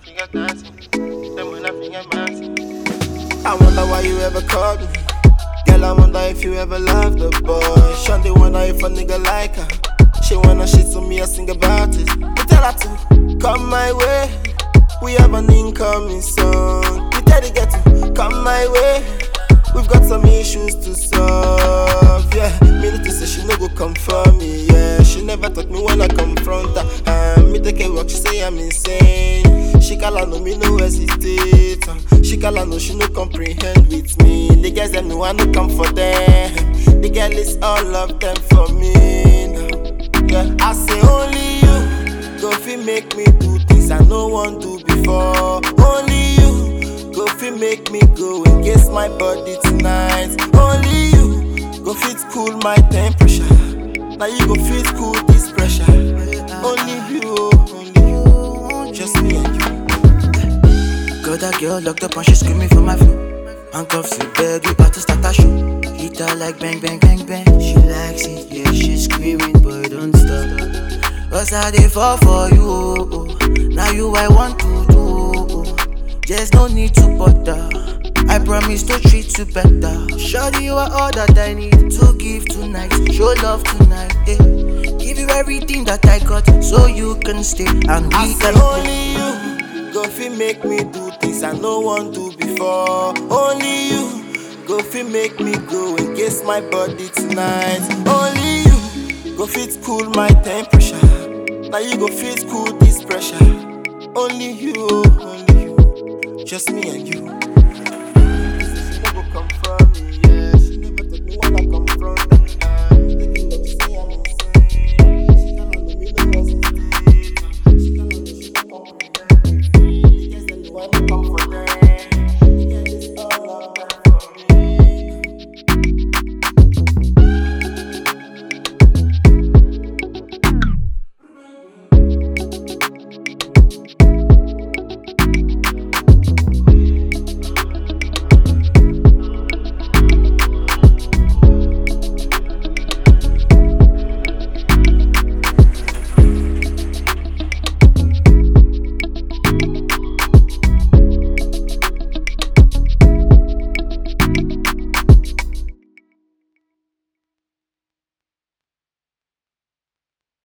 finger dancing. Them when I finger dancing. I wonder why you ever called me. Girl, I wonder if you ever loved the boy. Shawty wonder if a nigga like her. She wanna shit to me, I sing about it. We tell her to come my way. We have an incoming song. We tell the get to come my way. We've got some issues to solve, yeah. Me need to say she no go come for me, yeah. She never taught me when I confront her. Me take a walk, she say I'm insane. She call her no, me no hesitate. She call her no, she no comprehend with me. The guys them know I no come for them. The girl is all of them for me now. Yeah, I say only you go fi make me do things I no want do before. Only you go fi make me go against my body tonight. Only you go fit cool my temperature. Now you go fit cool this pressure. Only you, just me and you. Got that girl locked up and she screaming for my phone. Handcuffs in bed, we about to start a show. Hit her like bang, bang, bang, bang. She likes it, yeah, she's screaming, but don't stop. Cause I did fall for you, oh, oh. Now you I want to do, oh. There's no need to bother. I promise to treat you better. Shawty, you are all that I need to give tonight. Show love tonight, eh. Give you everything that I got so you can stay and we can only you go fi make me do things I no want do before. Only you go fi make me go against my body tonight. Only you go fit cool my temperature. Now you go fit cool this pressure. Only you, just me and you. She no go come for me, yeah.